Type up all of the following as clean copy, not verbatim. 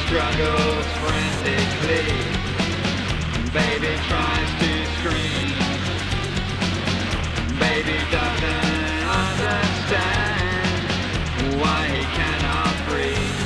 struggles frantically. Baby tries to scream. Baby doesn't understand why he cannot breathe.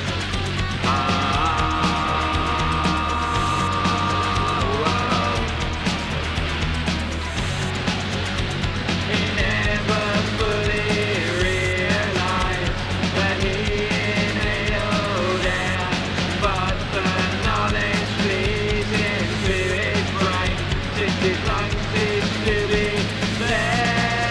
He never fully realized that he inhaled air, but the knowledge bleeds into his brain, since his lungs cease to be there.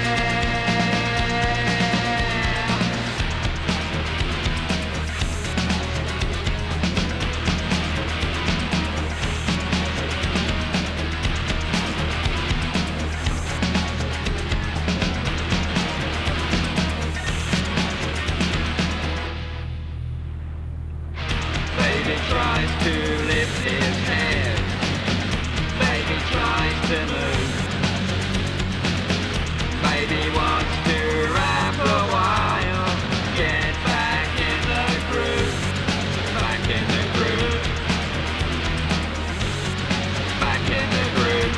Baby tries to lift his head. Baby tries to move. Baby wants to rap a while. Get back in the groove. Back in the groove. Back in the groove.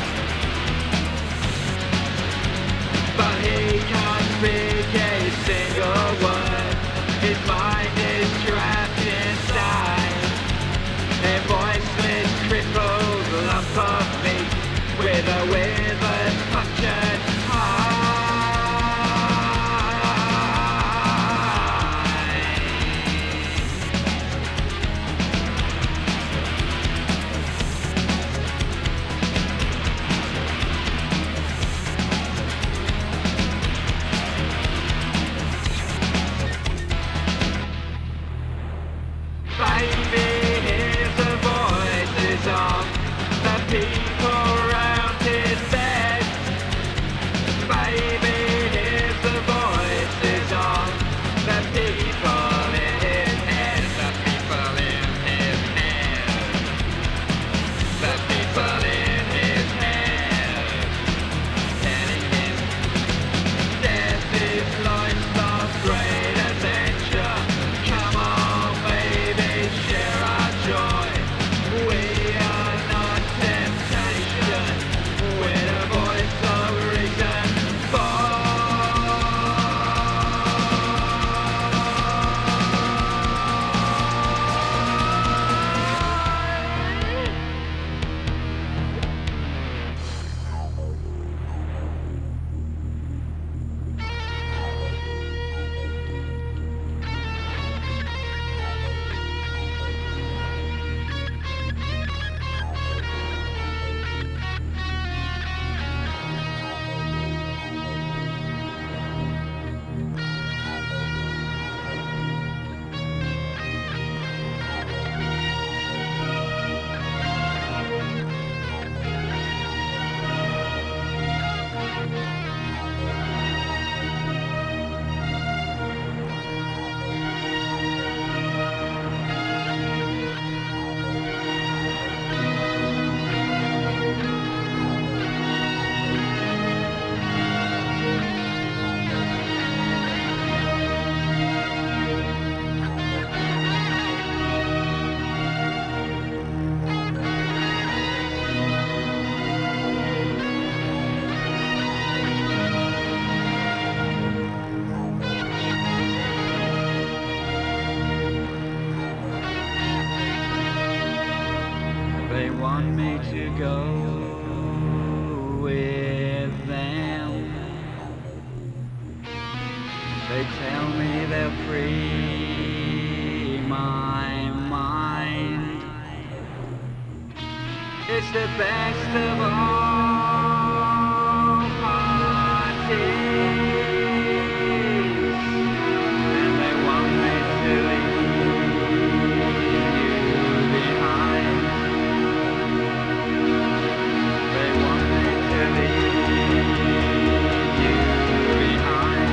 But he can't speak a single word. His mind is trapped inside a voiceless, crippled lump of meat with a withered, punctured heart. Baby hears the voices of the people round his bed. Baby hears the voices of the people in his head. The people in his head. The people in his head. Telling him death is life's last great adventure. Come on, baby, share our joy. We are not temptation. We're the voice of reason. They want me to go with them. They tell me they'll free my mind. It's the best of all parties, and they want me to leave you behind. They want me to leave you behind.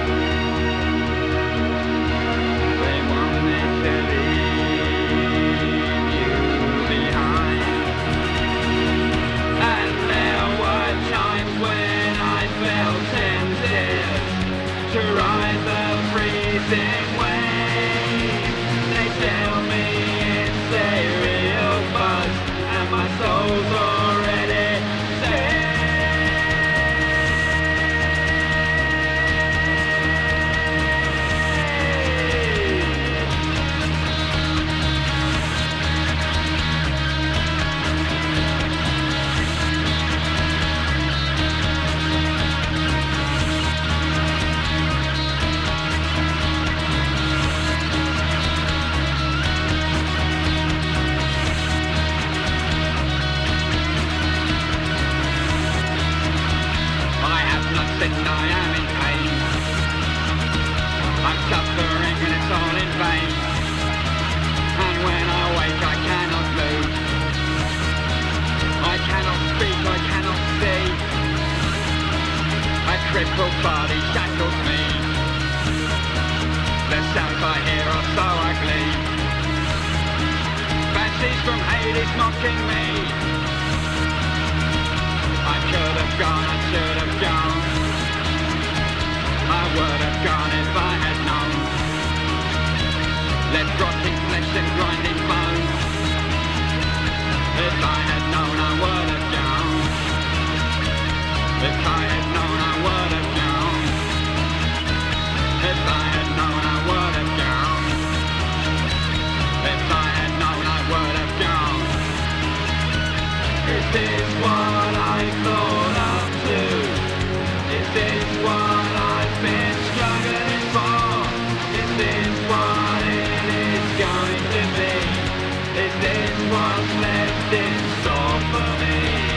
They want me to leave you behind. And there were times when I felt tempted to ride the freezing wave. They tell me and I am in pain. I'm suffering and it's all in vain. And when I wake I cannot move. I cannot speak, I cannot see. A crippled body shackles me. The sounds I hear are so ugly. Fancies from Hades mocking me. I could have gone, I should have gone. I would have gone if I had known. Left rotting flesh and grinding bone. If I had known, I would have gone. If I had known, I would have gone. If I had known, I would have gone. If I had known, I would have gone. Is this what I thought up to? Is this what I've been struggling for? Is this what it is going to be? Is this what's left in store for me?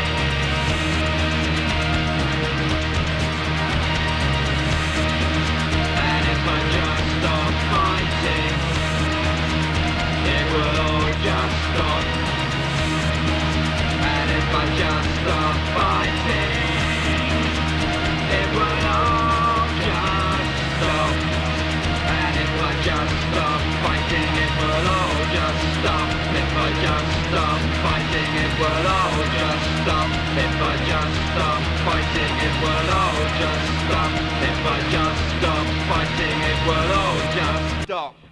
And if I just stop fighting, it will all just stop. And if I just stop fighting, it will all just stop. And if I just stop fighting, it will all just stop. If I just stop fighting, it will all just stop. If I just stop fighting, it will all just stop. If I just stop fighting, it will all just stop.